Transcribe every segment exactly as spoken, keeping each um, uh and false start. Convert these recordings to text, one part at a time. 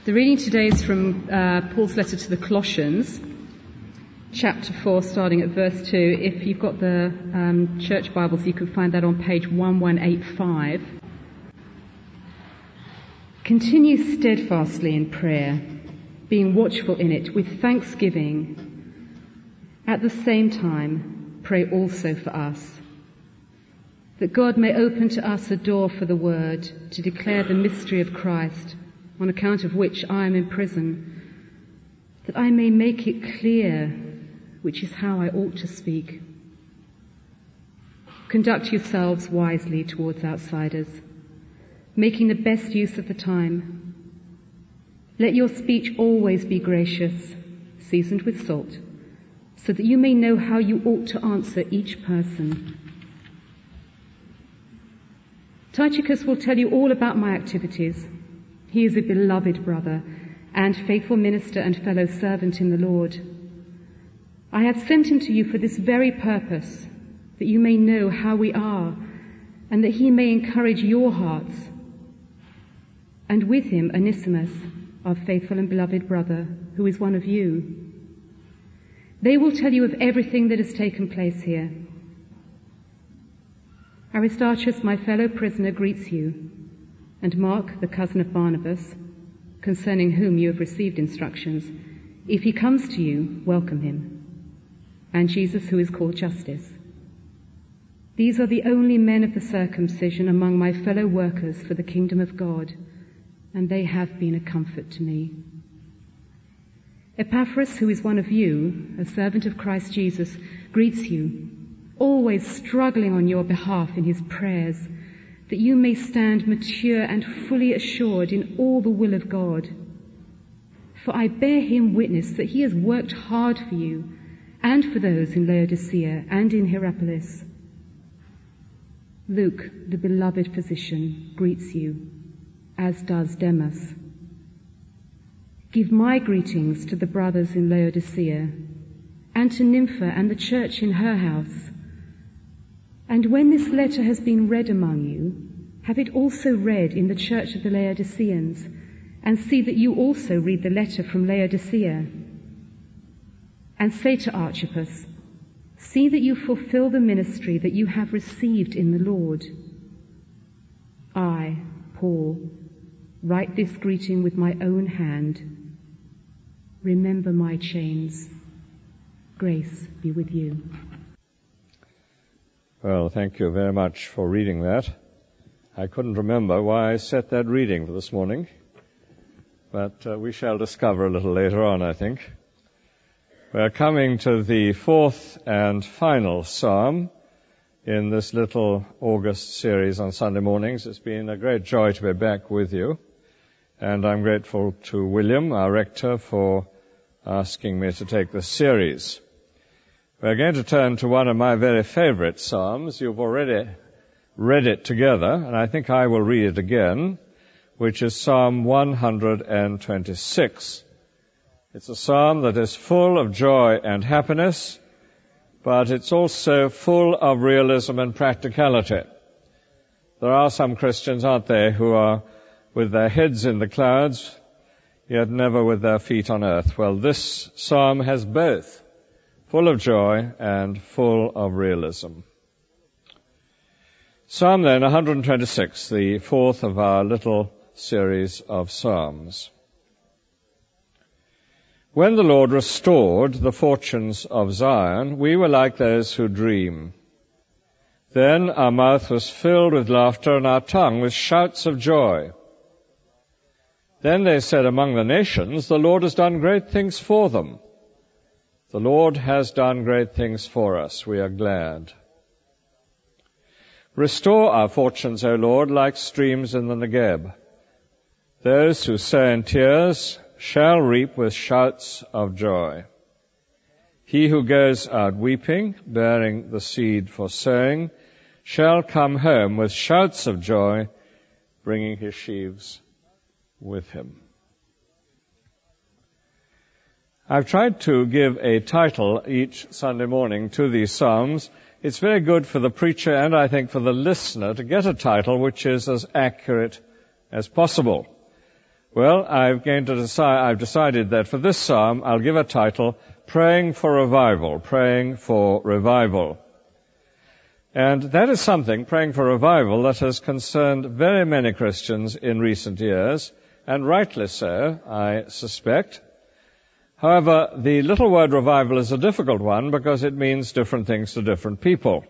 The reading today is from uh, Paul's letter to the Colossians, chapter four, starting at verse two. If you've got the um, church Bibles, you can find that on page eleven eighty-five. Continue steadfastly in prayer, being watchful in it with thanksgiving. At the same time, pray also for us, that God may open to us a door for the word to declare the mystery of Christ, on account of which I am in prison, that I may make it clear which is how I ought to speak. Conduct yourselves wisely towards outsiders, making the best use of the time. Let your speech always be gracious, seasoned with salt, so that you may know how you ought to answer each person. Tychicus will tell you all about my activities. He is a beloved brother and faithful minister and fellow servant in the Lord. I have sent him to you for this very purpose, that you may know how we are, and that he may encourage your hearts. And with him Onesimus, our faithful and beloved brother, who is one of you. They will tell you of everything that has taken place here. Aristarchus, my fellow prisoner, greets you, and Mark, the cousin of Barnabas, concerning whom you have received instructions. If he comes to you, welcome him. And Jesus, who is called Justice. These are the only men of the circumcision among my fellow workers for the kingdom of God, and they have been a comfort to me. Epaphras, who is one of you, a servant of Christ Jesus, greets you, always struggling on your behalf in his prayers, that you may stand mature and fully assured in all the will of God. For I bear him witness that he has worked hard for you and for those in Laodicea and in Hierapolis. Luke, the beloved physician, greets you, as does Demas. Give my greetings to the brothers in Laodicea and to Nympha and the church in her house. And when this letter has been read among you, have it also read in the church of the Laodiceans, and see that you also read the letter from Laodicea. And say to Archippus, see that you fulfill the ministry that you have received in the Lord. I, Paul, write this greeting with my own hand. Remember my chains. Grace be with you. Well, thank you very much for reading that. I couldn't remember why I set that reading for this morning, but uh, we shall discover a little later on, I think. We're coming to the fourth and final psalm in this little August series on Sunday mornings. It's been a great joy to be back with you, and I'm grateful to William, our rector, for asking me to take this series. We're going to turn to one of my very favorite psalms. You've already read it together, and I think I will read it again, which is Psalm one twenty-six. It's a psalm that is full of joy and happiness, but it's also full of realism and practicality. There are some Christians, aren't there, who are with their heads in the clouds, yet never with their feet on earth. Well, this psalm has both. Full of joy and full of realism. Psalm then, one twenty-six, the fourth of our little series of psalms. When the Lord restored the fortunes of Zion, we were like those who dream. Then our mouth was filled with laughter and our tongue with shouts of joy. Then they said among the nations, the Lord has done great things for them. The Lord has done great things for us. We are glad. Restore our fortunes, O Lord, like streams in the Negeb. Those who sow in tears shall reap with shouts of joy. He who goes out weeping, bearing the seed for sowing, shall come home with shouts of joy, bringing his sheaves with him. I've tried to give a title each Sunday morning to these psalms. It's very good for the preacher and I think for the listener to get a title which is as accurate as possible. Well, I've going to decide, I've decided that for this psalm, I'll give a title, Praying for Revival, Praying for Revival. And that is something, praying for revival, that has concerned very many Christians in recent years, and rightly so, I suspect. However, the little word revival is a difficult one because it means different things to different people.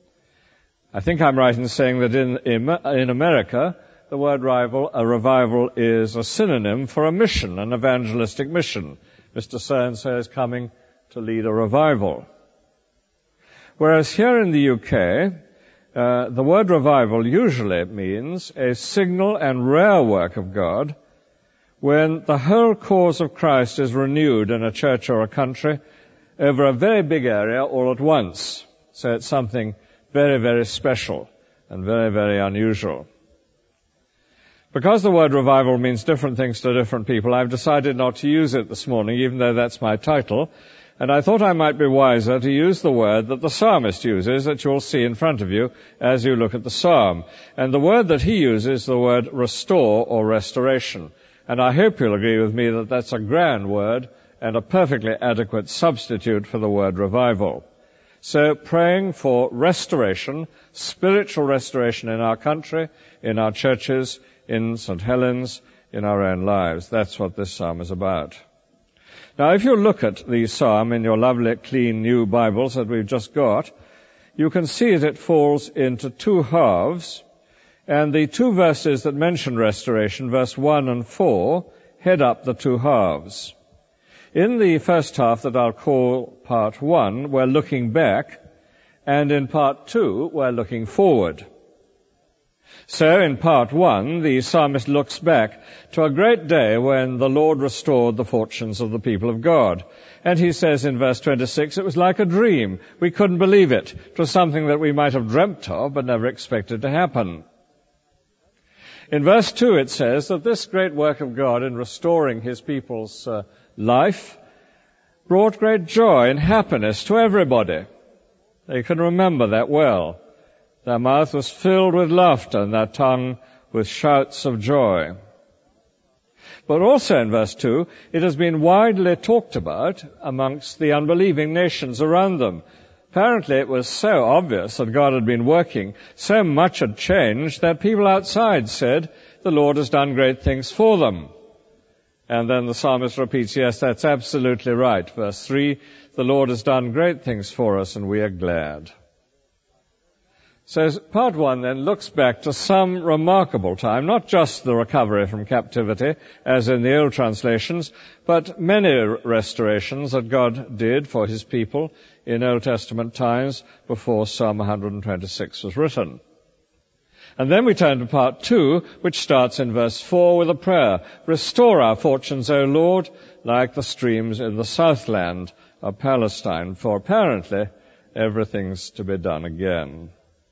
I think I'm right in saying that in, in, in America, the word revival, a revival is a synonym for a mission, an evangelistic mission. Mister So-and-so is coming to lead a revival. Whereas here in the U K, uh, the word revival usually means a signal and rare work of God when the whole cause of Christ is renewed in a church or a country over a very big area all at once. So it's something very, very special and very, very unusual. Because the word revival means different things to different people, I've decided not to use it this morning, even though that's my title. And I thought I might be wiser to use the word that the psalmist uses, that you'll see in front of you as you look at the psalm. And the word that he uses is the word restore or restoration. And I hope you'll agree with me that that's a grand word and a perfectly adequate substitute for the word revival. So praying for restoration, spiritual restoration in our country, in our churches, in Saint Helens, in our own lives. That's what this psalm is about. Now, if you look at the psalm in your lovely, clean, new Bibles that we've just got, you can see that it falls into two halves, and the two verses that mention restoration, verse one and four, head up the two halves. In the first half that I'll call part one, we're looking back, and in part two, we're looking forward. So in part one, the psalmist looks back to a great day when the Lord restored the fortunes of the people of God. And he says in verse twenty-six, it was like a dream. We couldn't believe it. It was something that we might have dreamt of but never expected to happen. In verse two, it says that this great work of God in restoring his people's uh, life brought great joy and happiness to everybody. They can remember that well. Their mouth was filled with laughter and their tongue with shouts of joy. But also in verse two, it has been widely talked about amongst the unbelieving nations around them. Apparently it was so obvious that God had been working, so much had changed that people outside said, the Lord has done great things for them. And then the psalmist repeats, yes, that's absolutely right. Verse three, the Lord has done great things for us and we are glad. So part one then looks back to some remarkable time, not just the recovery from captivity, as in the old translations, but many restorations that God did for his people in Old Testament times before Psalm one twenty-six was written. And then we turn to part two, which starts in verse four with a prayer. Restore our fortunes, O Lord, like the streams in the southland of Palestine, for apparently everything's to be done again.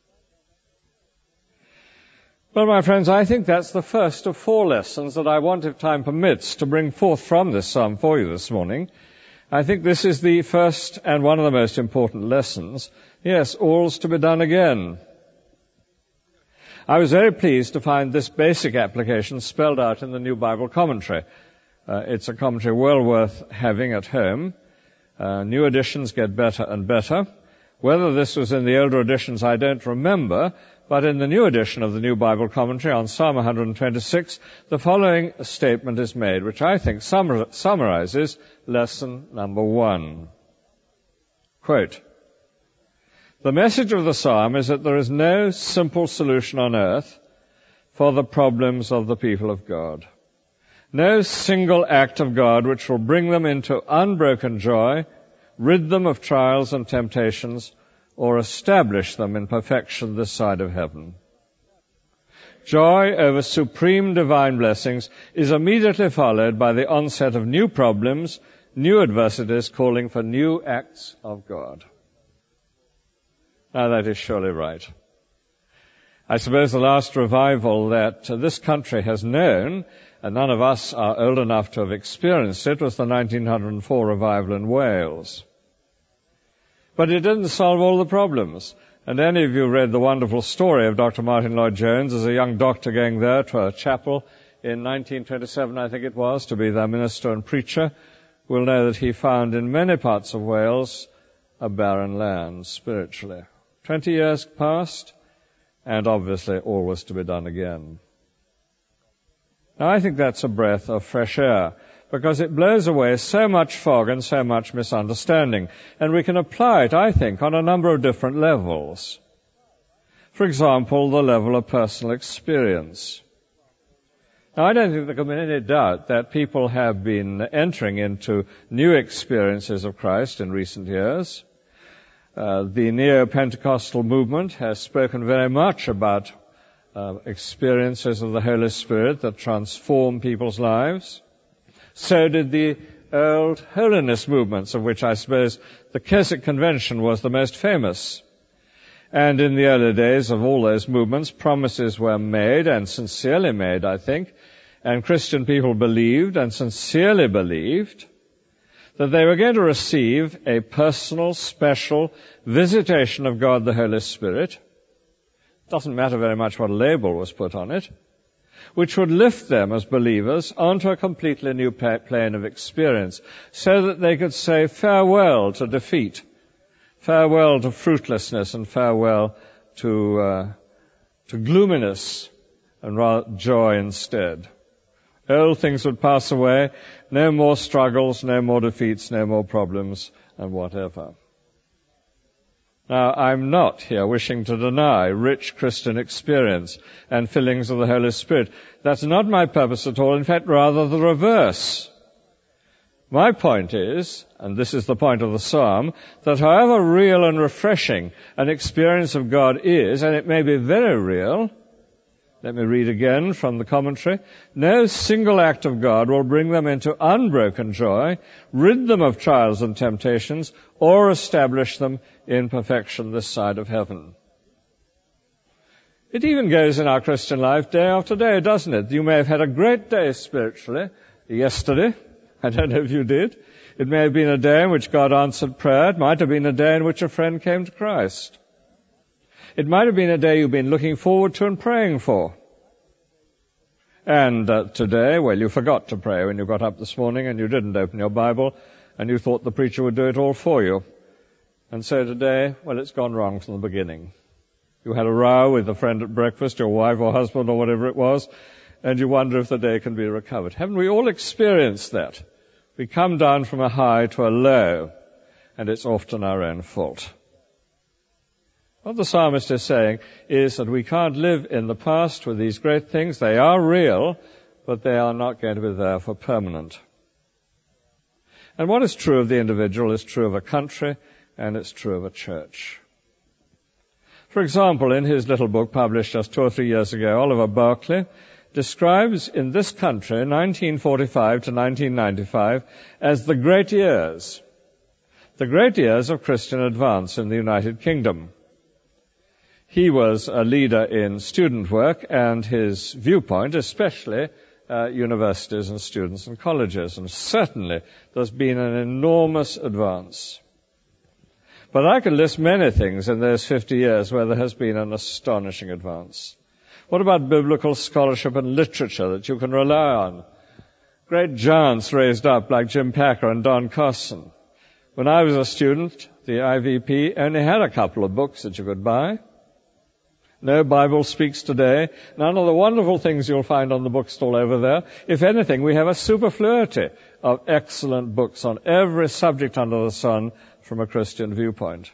Well, my friends, I think that's the first of four lessons that I want, if time permits, to bring forth from this psalm for you this morning. I think this is the first and one of the most important lessons. Yes, all's to be done again. I was very pleased to find this basic application spelled out in the New Bible Commentary. Uh, it's a commentary well worth having at home. Uh, new editions get better and better. Whether this was in the older editions, I don't remember, but in the new edition of the New Bible Commentary on Psalm one twenty-six, the following statement is made, which I think summar- summarizes lesson number one. Quote, the message of the psalm is that there is no simple solution on earth for the problems of the people of God. No single act of God which will bring them into unbroken joy, rid them of trials and temptations, or establish them in perfection this side of heaven. Joy over supreme divine blessings is immediately followed by the onset of new problems, new adversities calling for new acts of God. Now that is surely right. I suppose the last revival that this country has known, and none of us are old enough to have experienced it, was the nineteen oh four revival in Wales. But it didn't solve all the problems. And any of you read the wonderful story of Doctor Martin Lloyd-Jones as a young doctor going there to a chapel in nineteen twenty-seven, I think it was, to be their minister and preacher, will know that he found in many parts of Wales a barren land spiritually. Twenty years passed, and obviously all was to be done again. Now, I think that's a breath of fresh air, because it blows away so much fog and so much misunderstanding, and we can apply it, I think, on a number of different levels. For example, the level of personal experience. Now, I don't think there can be any doubt that people have been entering into new experiences of Christ in recent years. Uh, the Neo-Pentecostal movement has spoken very much about uh, experiences of the Holy Spirit that transform people's lives. So did the old holiness movements, of which I suppose the Keswick Convention was the most famous. And in the early days of all those movements, promises were made, and sincerely made, I think, and Christian people believed and sincerely believed that they were going to receive a personal, special visitation of God the Holy Spirit. Doesn't matter very much what label was put on it, which would lift them as believers onto a completely new plane of experience, so that they could say farewell to defeat, farewell to fruitlessness, and farewell to uh, to gloominess, and rather joy instead. Old things would pass away, no more struggles, no more defeats, no more problems, and whatever. Now, I'm not here wishing to deny rich Christian experience and fillings of the Holy Spirit. That's not my purpose at all. In fact, rather the reverse. My point is, and this is the point of the psalm, that however real and refreshing an experience of God is, and it may be very real, let me read again from the commentary, no single act of God will bring them into unbroken joy, rid them of trials and temptations, or establish them in perfection this side of heaven. It even goes in our Christian life day after day, doesn't it? You may have had a great day spiritually yesterday. I don't know if you did. It may have been a day in which God answered prayer. It might have been a day in which a friend came to Christ. It might have been a day you've been looking forward to and praying for. And uh, today, well, you forgot to pray when you got up this morning and you didn't open your Bible and you thought the preacher would do it all for you. And so today, well, it's gone wrong from the beginning. You had a row with a friend at breakfast, your wife or husband or whatever it was, and you wonder if the day can be recovered. Haven't we all experienced that? We come down from a high to a low, and it's often our own fault. What the psalmist is saying is that we can't live in the past with these great things. They are real, but they are not going to be there for permanent. And what is true of the individual is true of a country, and it's true of a church. For example, in his little book published just two or three years ago, Oliver Berkeley describes in this country nineteen forty-five to nineteen ninety-five as the great years, the great years of Christian advance in the United Kingdom. He was a leader in student work, and his viewpoint, especially uh, universities and students and colleges, and certainly there's been an enormous advance. But I could list many things in those fifty years where there has been an astonishing advance. What about biblical scholarship and literature that you can rely on? Great giants raised up like Jim Packer and Don Carson. When I was a student, the I V P only had a couple of books that you could buy. No Bible Speaks Today. None of the wonderful things you'll find on the bookstall over there. If anything, we have a superfluity of excellent books on every subject under the sun from a Christian viewpoint.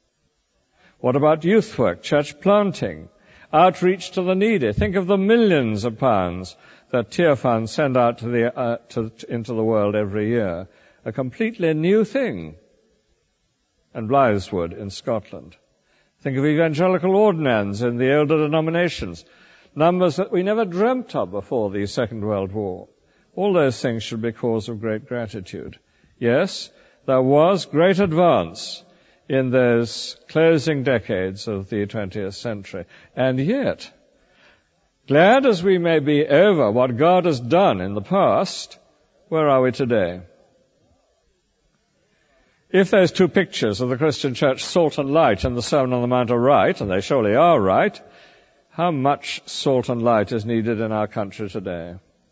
What about youth work, church planting, outreach to the needy? Think of the millions of pounds that Tear Funds send out to the, uh, to, into the world every year. A completely new thing. And Blytheswood in Scotland. Think of evangelical ordinands in the older denominations. Numbers that we never dreamt of before the Second World War. All those things should be cause of great gratitude. Yes, there was great advance in those closing decades of the twentieth century. And yet, glad as we may be over what God has done in the past, where are we today? If those two pictures of the Christian church, salt and light, and the Sermon on the Mount are right, and they surely are right, how much salt and light is needed in our country today?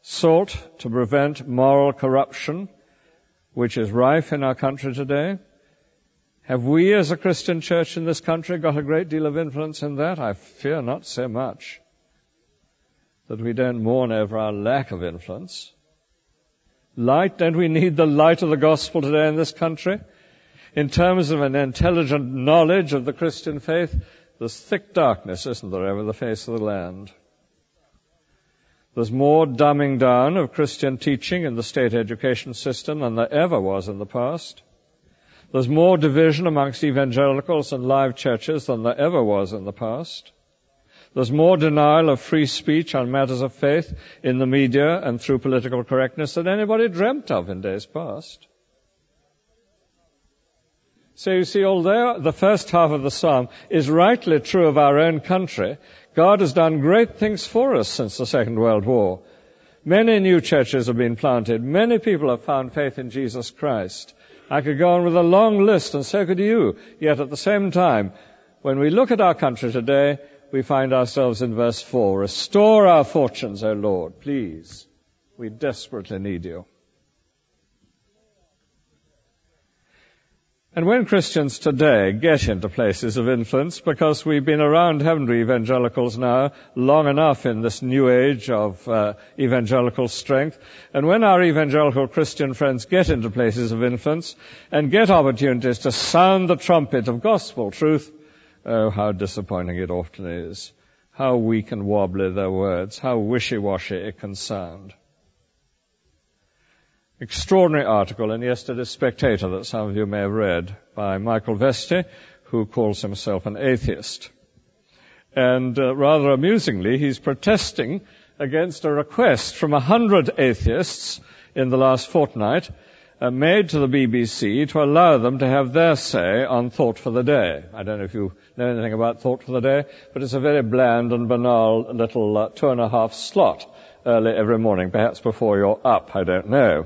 sought to prevent moral corruption, which is rife in our country today? Have we as a Christian church in this country got a great deal of influence in that? I fear not so much that we don't mourn over our lack of influence. Light, don't we need the light of the gospel today in this country? In terms of an intelligent knowledge of the Christian faith, there's thick darkness, isn't there, over the face of the land. There's more dumbing down of Christian teaching in the state education system than there ever was in the past. There's more division amongst evangelicals and live churches than there ever was in the past. There's more denial of free speech on matters of faith in the media and through political correctness than anybody dreamt of in days past. So you see, although the first half of the psalm is rightly true of our own country, God has done great things for us since the Second World War. Many new churches have been planted. Many people have found faith in Jesus Christ. I could go on with a long list, and so could you. Yet at the same time, when we look at our country today, we find ourselves in verse four. Restore our fortunes, O Lord, please. We desperately need you. And when Christians today get into places of influence, because we've been around, haven't we, evangelicals now, long enough in this new age of uh, evangelical strength, and when our evangelical Christian friends get into places of influence and get opportunities to sound the trumpet of gospel truth, oh, how disappointing it often is. How weak and wobbly their words, how wishy-washy it can sound. Extraordinary article in yesterday's Spectator that some of you may have read by Michael Vesti, who calls himself an atheist. And uh, rather amusingly, he's protesting against a request from a hundred atheists in the last fortnight uh, made to the B B C to allow them to have their say on Thought for the Day. I don't know if you know anything about Thought for the Day, but it's a very bland and banal little uh, two and a half slot early every morning, perhaps before you're up, I don't know.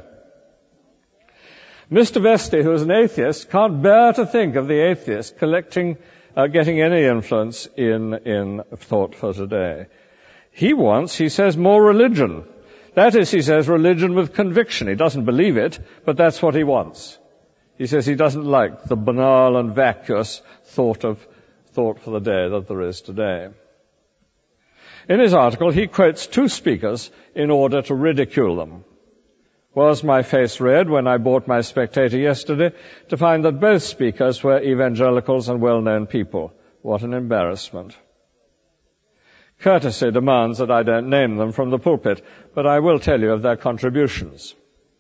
Mister Vesti, who is an atheist, can't bear to think of the atheist collecting, uh, getting any influence in, in Thought for Today. He wants, he says, more religion. That is, he says, religion with conviction. He doesn't believe it, but that's what he wants. He says he doesn't like the banal and vacuous thought of Thought for the Day that there is today. In his article, he quotes two speakers in order to ridicule them. Was my face red when I bought my Spectator yesterday to find that both speakers were evangelicals and well-known people? What an embarrassment. Courtesy demands that I don't name them from the pulpit, but I will tell you of their contributions.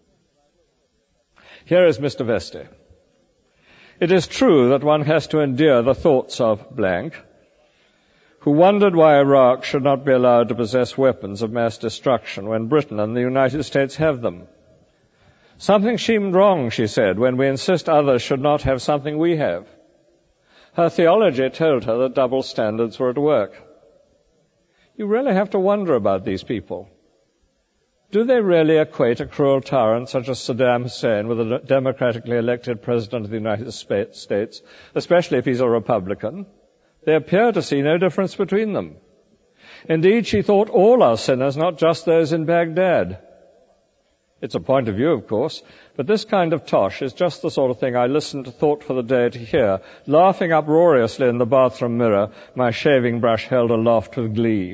Here is Mister Vesti. It is true that one has to endure the thoughts of blank, who wondered why Iraq should not be allowed to possess weapons of mass destruction when Britain and the United States have them. Something seemed wrong, she said, when we insist others should not have something we have. Her theology told her that double standards were at work. You really have to wonder about these people. Do they really equate a cruel tyrant such as Saddam Hussein with a democratically elected president of the United States, especially if he's a Republican? They appear to see no difference between them. Indeed, she thought all are sinners, not just those in Baghdad. It's a point of view, of course, but this kind of tosh is just the sort of thing I listened to Thought for the Day to hear, laughing uproariously in the bathroom mirror, my shaving brush held aloft with glee.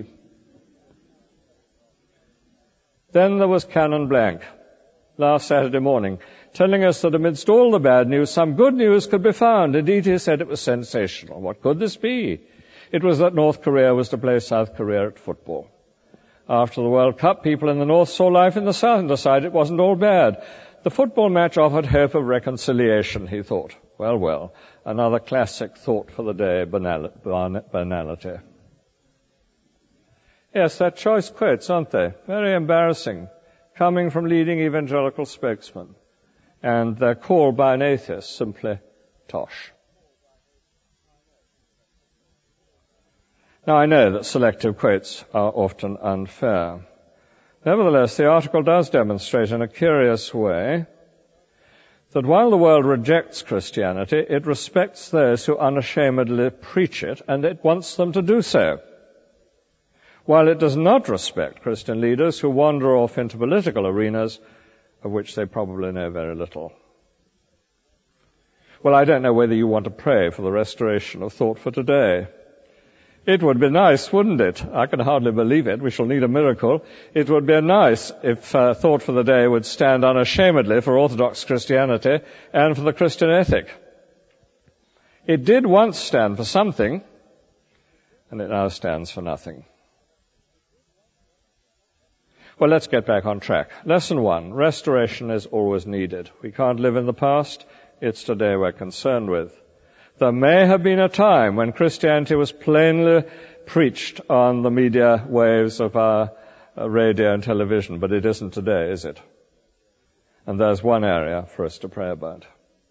Then there was Canon Blank, last Saturday morning, telling us that amidst all the bad news, some good news could be found. Indeed, he said it was sensational. What could this be? It was that North Korea was to play South Korea at football. After the World Cup, people in the North saw life in the South and decided it wasn't all bad. The football match offered hope of reconciliation, he thought. Well, well, another classic Thought for the Day banal- banality. Yes, they're choice quotes, aren't they? Very embarrassing, coming from leading evangelical spokesmen. And they're called by an atheist simply tosh. Now, I know that selective quotes are often unfair. Nevertheless, the article does demonstrate in a curious way that while the world rejects Christianity, it respects those who unashamedly preach it, and it wants them to do so. while it does not respect Christian leaders who wander off into political arenas of which they probably know very little. Well, I don't know whether you want to pray for the restoration of Thought for Today. It would be nice, wouldn't it? I can hardly believe it. We shall need a miracle. It would be nice if uh, Thought for the Day would stand unashamedly for Orthodox Christianity and for the Christian ethic. It did once stand for something, and it now stands for nothing. Well, let's get back on track. Lesson one, restoration is always needed. We can't live in the past. It's today we're concerned with. There may have been a time when Christianity was plainly preached on the media waves of our radio and television, but it isn't today, is it? And there's one area for us to pray about.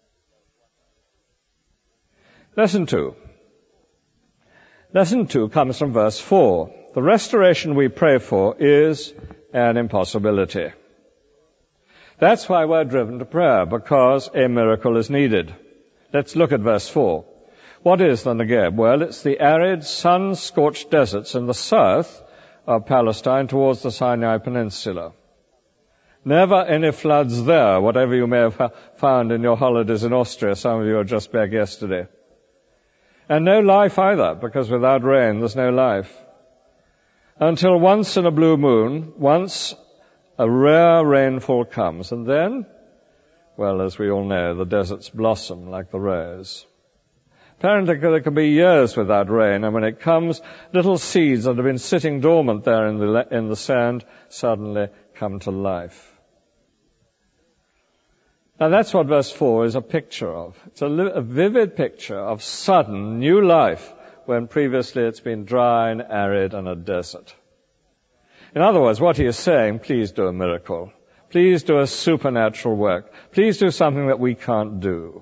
Lesson two. Lesson two comes from verse four. The restoration we pray for is an impossibility. That's why we're driven to prayer, because a miracle is needed. Let's look at verse four. What is the Negev? Well, it's the arid, sun-scorched deserts in the south of Palestine towards the Sinai Peninsula. Never any floods there, whatever you may have found in your holidays in Austria. Some of you were just back yesterday. And no life either, because without rain there's no life. Until once in a blue moon, once a rare rainfall comes, and then, well, as we all know, the deserts blossom like the rose. Apparently there can be years without rain, and when it comes, little seeds that have been sitting dormant there in the, in the sand suddenly come to life. Now that's what verse four is a picture of. It's a, li- a vivid picture of sudden new life when previously it's been dry and arid and a desert. In other words, what he is saying, please do a miracle. Please do a supernatural work. Please do something that we can't do.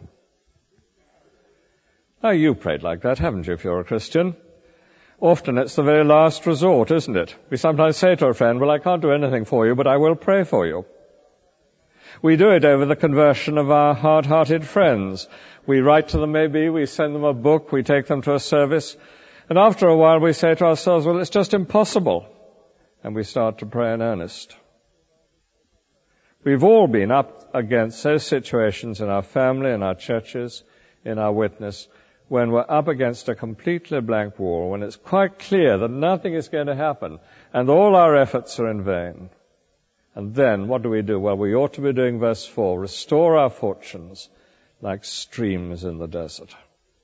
Now, you prayed like that, haven't you, if you're a Christian? Often it's the very last resort, isn't it? We sometimes say to a friend, well, I can't do anything for you, but I will pray for you. We do it over the conversion of our hard-hearted friends. We write to them maybe, we send them a book, we take them to a service, and after a while we say to ourselves, well, it's just impossible. And we start to pray in earnest. We've all been up against those situations in our family, in our churches, in our witness, when we're up against a completely blank wall, when it's quite clear that nothing is going to happen, and all our efforts are in vain. And then, what do we do? Well, we ought to be doing verse four, restore our fortunes like streams in the desert.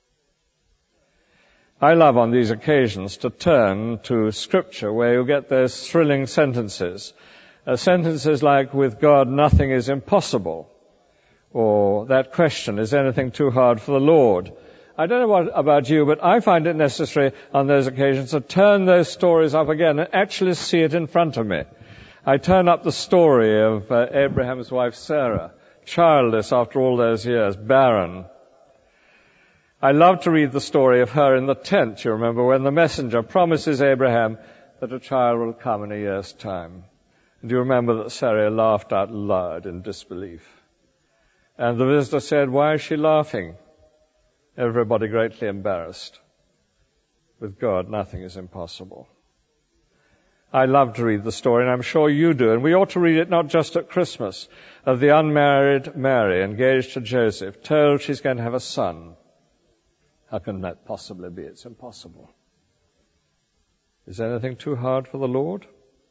I love on these occasions to turn to Scripture where you get those thrilling sentences. Uh, sentences like, with God nothing is impossible. Or that question, is anything too hard for the Lord? I don't know what about you, but I find it necessary on those occasions to turn those stories up again and actually see it in front of me. I turn up the story of uh, Abraham's wife Sarah, childless after all those years, barren. I love to read the story of her in the tent, you remember, when the messenger promises Abraham that a child will come in a year's time. And you remember that Sarah laughed out loud in disbelief. And the visitor said, why is she laughing? Everybody greatly embarrassed. With God, nothing is impossible. I love to read the story, and I'm sure you do. And we ought to read it not just at Christmas, of the unmarried Mary engaged to Joseph, told she's going to have a son. How can that possibly be? It's impossible. Is anything too hard for the Lord?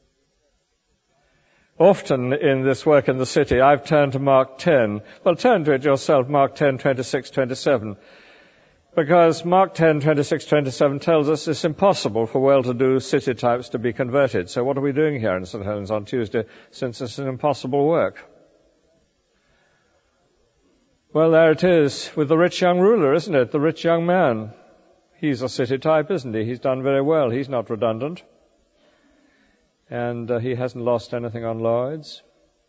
Often in this work in the city, I've turned to Mark ten. Well, turn to it yourself, Mark ten, twenty-six, twenty-seven. Because Mark ten, twenty-six, twenty-seven tells us it's impossible for well-to-do city types to be converted. So what are we doing here in Saint Helens on Tuesday, since it's an impossible work? Well, there it is with the rich young ruler, isn't it? The rich young man. He's a city type, isn't he? He's done very well. He's not redundant. And uh, he hasn't lost anything on Lloyd's.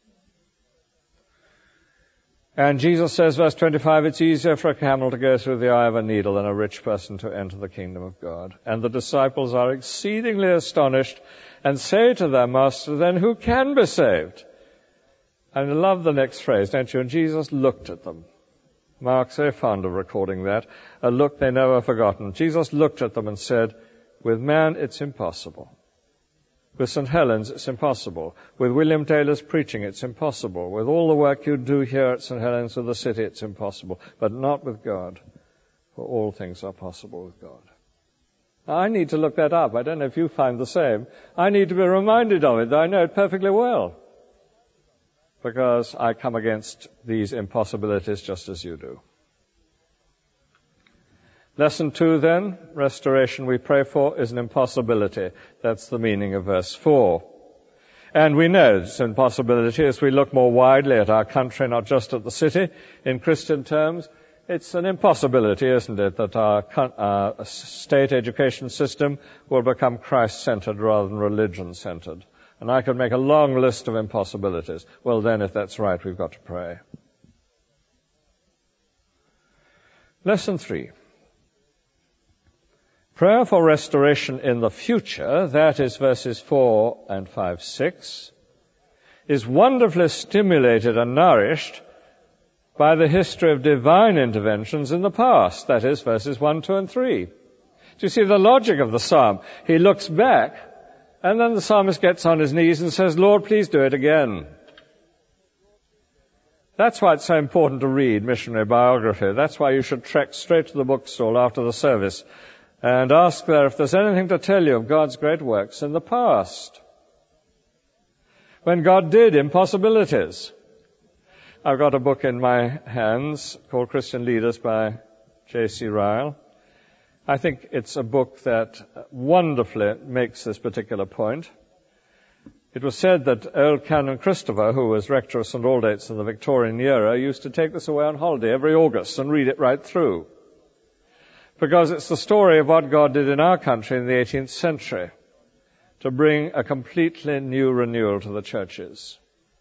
And Jesus says, verse twenty-five, it's easier for a camel to go through the eye of a needle than a rich person to enter the kingdom of God. And the disciples are exceedingly astonished and say to their master, then who can be saved? And I love the next phrase, don't you? And Jesus looked at them. Mark's so fond of recording that. A look they never forgotten. Jesus looked at them and said, with man it's impossible, With Saint Helens, it's impossible. With William Taylor's preaching, it's impossible. With all the work you do here at Saint Helens of the City, it's impossible. But not with God, for all things are possible with God. Now, I need to look that up. I don't know if you find the same. I need to be reminded of it. I know it perfectly well, because I come against these impossibilities just as you do. Lesson two, then, restoration we pray for is an impossibility. That's the meaning of verse four. And we know it's an impossibility as we look more widely at our country, not just at the city. In Christian terms, it's an impossibility, isn't it, that our, our state education system will become Christ-centered rather than religion-centered. And I could make a long list of impossibilities. Well, then, if that's right, we've got to pray. Lesson three. Prayer for restoration in the future, that is verses four and five, six, is wonderfully stimulated and nourished by the history of divine interventions in the past, that is verses one, two, and three. Do you see the logic of the psalm? He looks back, and then the psalmist gets on his knees and says, Lord, please do it again. That's why it's so important to read missionary biography. That's why you should trek straight to the bookstall after the service and ask there if there's anything to tell you of God's great works in the past, when God did impossibilities. I've got a book in my hands called Christian Leaders by J C Ryle. I think it's a book that wonderfully makes this particular point. It was said that old Canon Christopher, who was rector of Saint Aldate's in the Victorian era, used to take this away on holiday every August and read it right through, because it's the story of what God did in our country in the eighteenth century to bring a completely new renewal to the churches.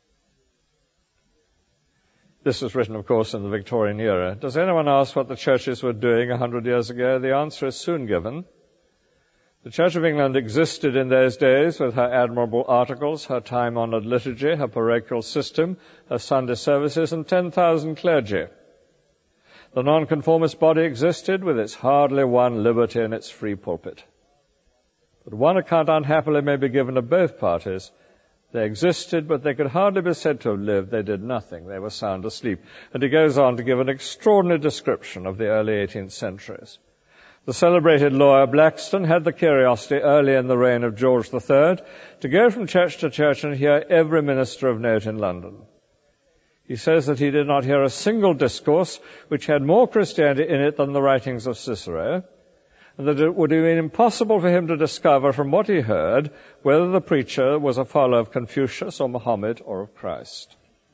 This was written, of course, in the Victorian era. Does anyone ask what the churches were doing a hundred years ago? The answer is soon given. The Church of England existed in those days with her admirable articles, her time-honored liturgy, her parochial system, her Sunday services, and ten thousand clergy. The nonconformist body existed with its hardly won liberty and its free pulpit. But one account unhappily may be given of both parties. They existed, but they could hardly be said to have lived. They did nothing. They were sound asleep. And he goes on to give an extraordinary description of the early eighteenth centuries. The celebrated lawyer Blackstone had the curiosity early in the reign of George the Third to go from church to church and hear every minister of note in London. He says that he did not hear a single discourse which had more Christianity in it than the writings of Cicero, and that it would have been impossible for him to discover from what he heard whether the preacher was a follower of Confucius or Muhammad or of Christ.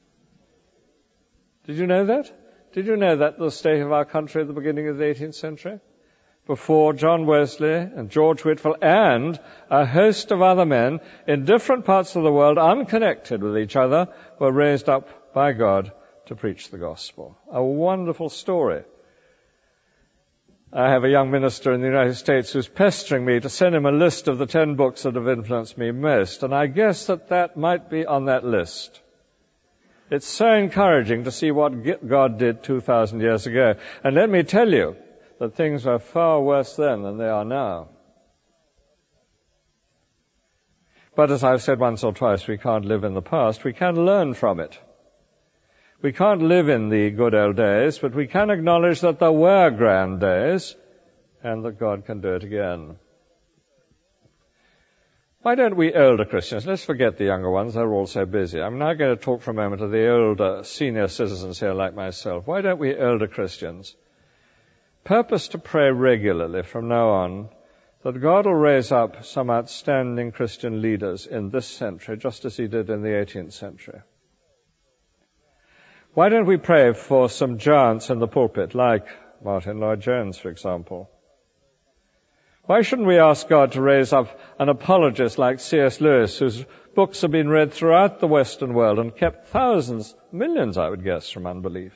Did you know that? Did you know that the state of our country at the beginning of the eighteenth century? Before John Wesley and George Whitefield and a host of other men in different parts of the world, unconnected with each other, were raised up by God to preach the gospel. A wonderful story. I have a young minister in the United States who's pestering me to send him a list of the ten books that have influenced me most, and I guess that that might be on that list. It's so encouraging to see what God did two thousand years ago. And let me tell you that things were far worse then than they are now. But as I've said once or twice, we can't live in the past. We can learn from it. We can't live in the good old days, but we can acknowledge that there were grand days and that God can do it again. Why don't we older Christians, let's forget the younger ones, they're all so busy. I'm now going to talk for a moment to the older senior citizens here like myself. Why don't we older Christians purpose to pray regularly from now on that God will raise up some outstanding Christian leaders in this century, just as he did in the eighteenth century? Why don't we pray for some giants in the pulpit, like Martin Lloyd-Jones, for example? Why shouldn't we ask God to raise up an apologist like C S Lewis, whose books have been read throughout the Western world and kept thousands, millions, I would guess, from unbelief?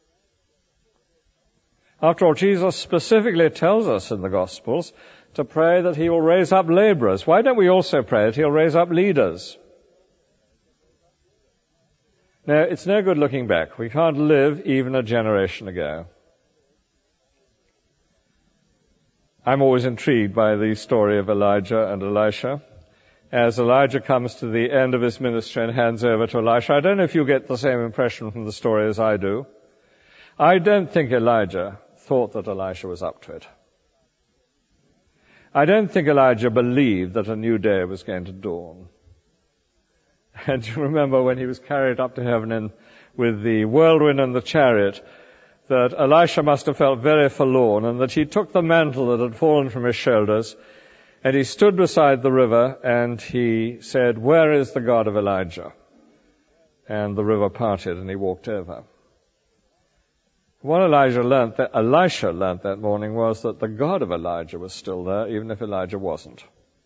After all, Jesus specifically tells us in the Gospels to pray that he will raise up laborers. Why don't we also pray that he'll raise up leaders? Now, it's no good looking back. We can't live even a generation ago. I'm always intrigued by the story of Elijah and Elisha. as Elijah comes to the end of his ministry and hands over to Elisha. I don't know if you get the same impression from the story as I do. I don't think Elijah thought that Elisha was up to it. I don't think Elijah believed that a new day was going to dawn. And you remember when he was carried up to heaven in, with the whirlwind and the chariot, that Elisha must have felt very forlorn, and that he took the mantle that had fallen from his shoulders, and he stood beside the river, and he said, "Where is the God of Elijah?" And the river parted, and he walked over. What Elijah learnt, that Elisha learnt that morning was that the God of Elijah was still there, even if Elijah wasn't.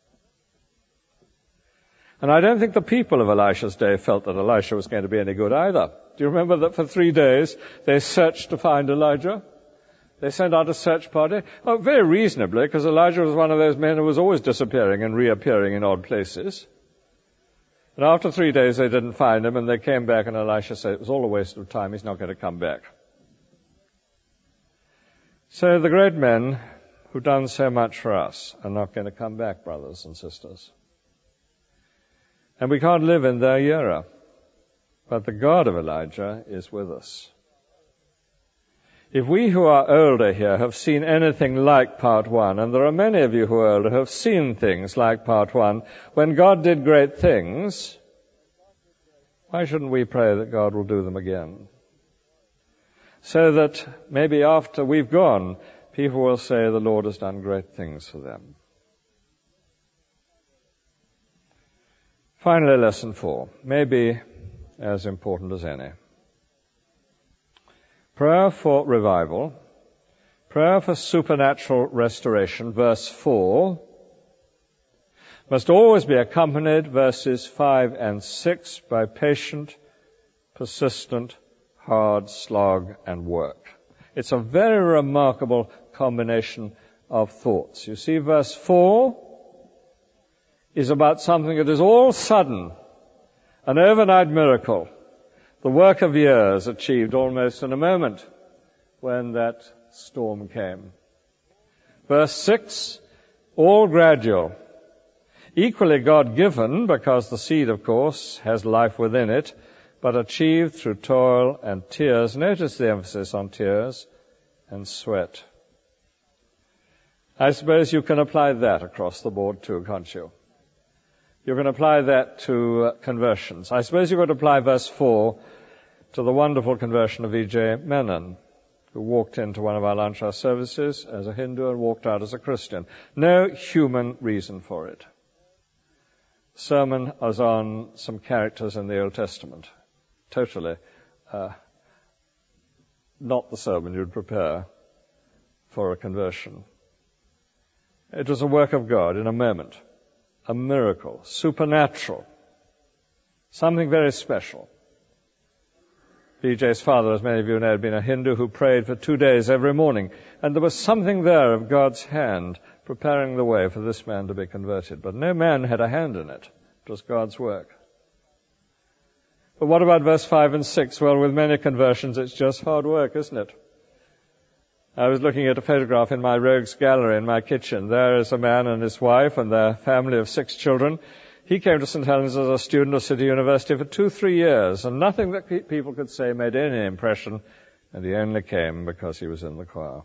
And I don't think the people of Elisha's day felt that Elisha was going to be any good either. Do you remember that for three days they searched to find Elijah? They sent out a search party. Oh, very reasonably, because Elijah was one of those men who was always disappearing and reappearing in odd places. And after three days they didn't find him, and they came back, and Elisha said, it was all a waste of time, he's not going to come back. So the great men who've done so much for us are not going to come back, brothers and sisters. And we can't live in their era. But the God of Elijah is with us. If we who are older here have seen anything like part one, and there are many of you who are older who have seen things like part one, when God did great things, why shouldn't we pray that God will do them again? So that maybe after we've gone, people will say the Lord has done great things for them. Finally, lesson four, maybe as important as any. Prayer for revival, prayer for supernatural restoration, verse four, must always be accompanied, verses five and six, by patient, persistent, hard slog and work. It's a very remarkable combination of thoughts. You see, verse four is about something that is all sudden, an overnight miracle, the work of years achieved almost in a moment when that storm came. Verse six, all gradual, equally God-given, because the seed, of course, has life within it, but achieved through toil and tears. Notice the emphasis on tears and sweat. I suppose you can apply that across the board too, can't you? You can apply that to uh, conversions. I suppose you could apply verse four to the wonderful conversion of E J Menon, who walked into one of our lunch hour services as a Hindu and walked out as a Christian. No human reason for it. The sermon was on some characters in the Old Testament. Totally uh, not the sermon you'd prepare for a conversion. It was a work of God in a moment. A miracle, supernatural, something very special. B J's father, as many of you know, had been a Hindu who prayed for two days every morning, and there was something there of God's hand preparing the way for this man to be converted. But no man had a hand in it. It was God's work. But what about verse five and six? Well, with many conversions, it's just hard work, isn't it? I was looking at a photograph in my rogues gallery in my kitchen. There is a man and his wife and their family of six children. He came to Saint Helens as a student of City University for two, three years, and nothing that pe- people could say made any impression, and he only came because he was in the choir.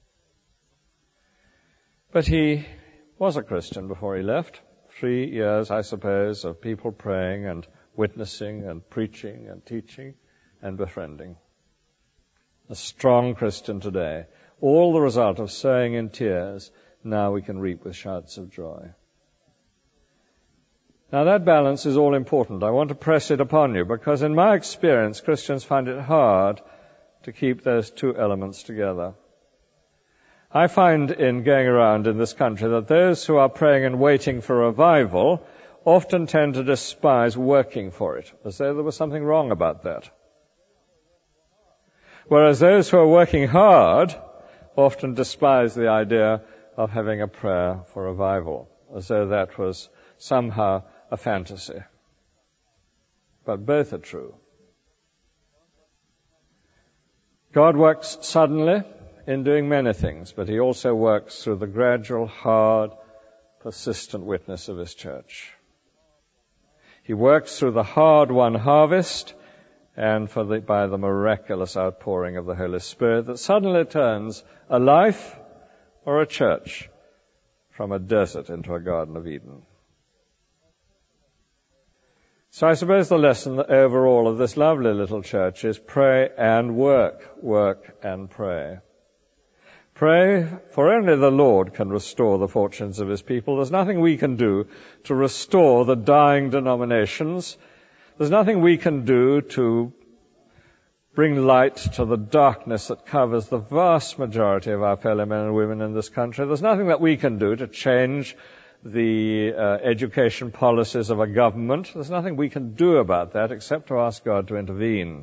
But he was a Christian before he left. Three years, I suppose, of people praying and witnessing and preaching and teaching and befriending. A strong Christian today. All the result of sowing in tears, now we can reap with shouts of joy. Now that balance is all important. I want to press it upon you because in my experience, Christians find it hard to keep those two elements together. I find in going around in this country that those who are praying and waiting for revival often tend to despise working for it, as though there was something wrong about that. Whereas those who are working hard often despise the idea of having a prayer for revival, as though that was somehow a fantasy. But both are true. God works suddenly in doing many things, but he also works through the gradual, hard, persistent witness of his church. He works through the hard-won harvest and for the, by the miraculous outpouring of the Holy Spirit that suddenly turns a life or a church from a desert into a Garden of Eden. So I suppose the lesson overall of this lovely little church is pray and work, work and pray. Pray, for only the Lord can restore the fortunes of his people. There's nothing we can do to restore the dying denominations. There's nothing we can do to bring light to the darkness that covers the vast majority of our fellow men and women in this country. There's nothing that we can do to change the uh, education policies of a government. There's nothing we can do about that except to ask God to intervene.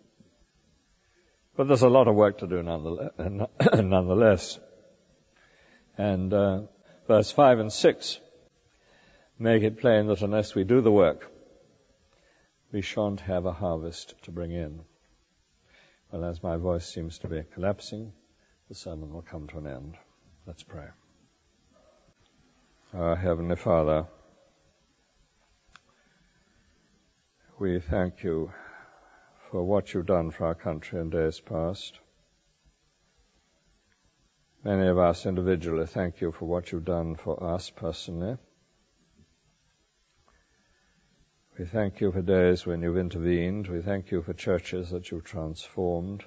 But there's a lot of work to do nonetheless. And uh, verse five and six make it plain that unless we do the work, we shan't have a harvest to bring in. Well, as my voice seems to be collapsing, the sermon will come to an end. Let's pray. Our Heavenly Father, we thank you for what you've done for our country in days past. Many of us individually thank you for what you've done for us personally. We thank you for days when you've intervened. We thank you for churches that you've transformed.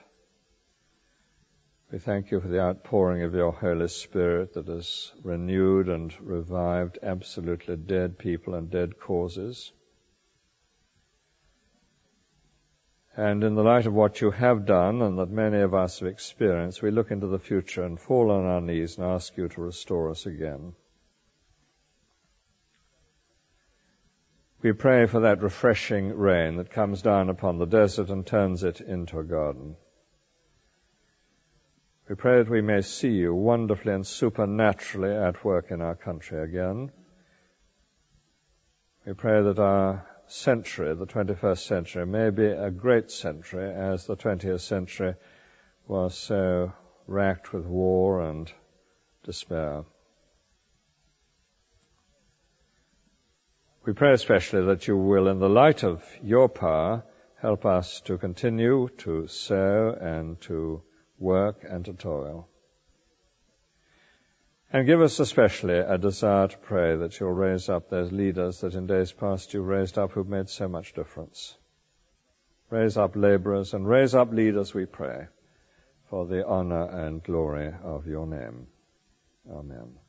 We thank you for the outpouring of your Holy Spirit that has renewed and revived absolutely dead people and dead causes. And in the light of what you have done and that many of us have experienced, we look into the future and fall on our knees and ask you to restore us again. We pray for that refreshing rain that comes down upon the desert and turns it into a garden. We pray that we may see you wonderfully and supernaturally at work in our country again. We pray that our century, the twenty-first century, may be a great century as the twentieth century was so racked with war and despair. We pray especially that you will, in the light of your power, help us to continue to sow and to work and to toil. And give us especially a desire to pray that you'll raise up those leaders that in days past you raised up who've made so much difference. Raise up laborers and raise up leaders, we pray, for the honor and glory of your name. Amen.